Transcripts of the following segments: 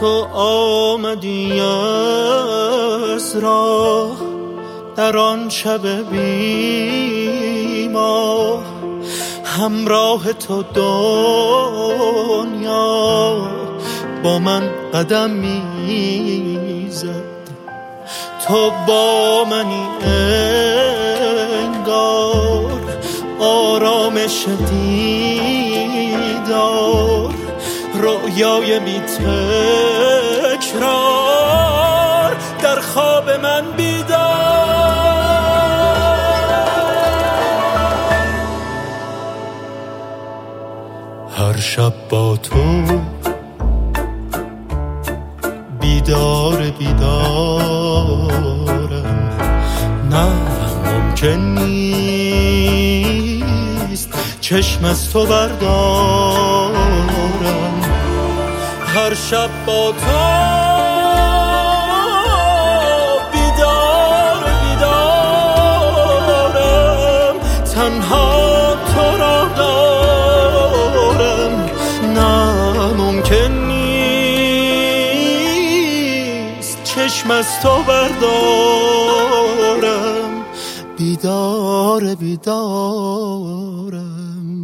تو آمدی از راه در آن شب بی ماه، همراه تو دنیا با من قدم میزد. تو با منی انگار، آرامش دیدار، رویای بی تکرار، در خواب من بیدار. هر شب با تو بیدار بیدارم، نه ممکن نیست چشم از تو بردارم. هر شب با تو بیدار بیدارم، تنها تو را دارم، نه ممکن نیست چشم از تو بردارم. بیدار بیدارم.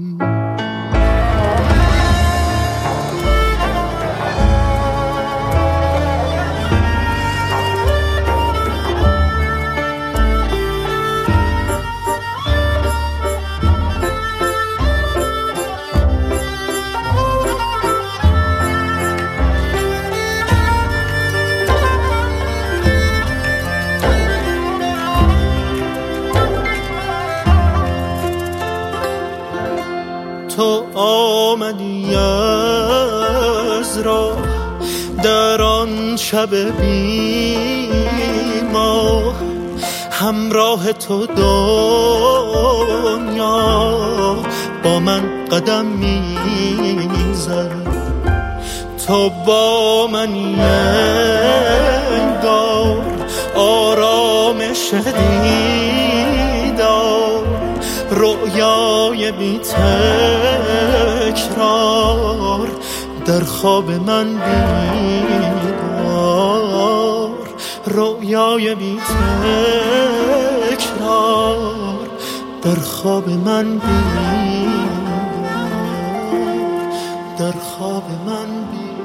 تو آمدی از راه در آن شب بی ماه، همراه تو دنیا با من قدم میزد. تو با منی انگار، آرامش دیدار، رویای بی تکرار، در خواب من بیدار، رویای بی تکرار، در خواب من بیدار، در خواب من بیدار.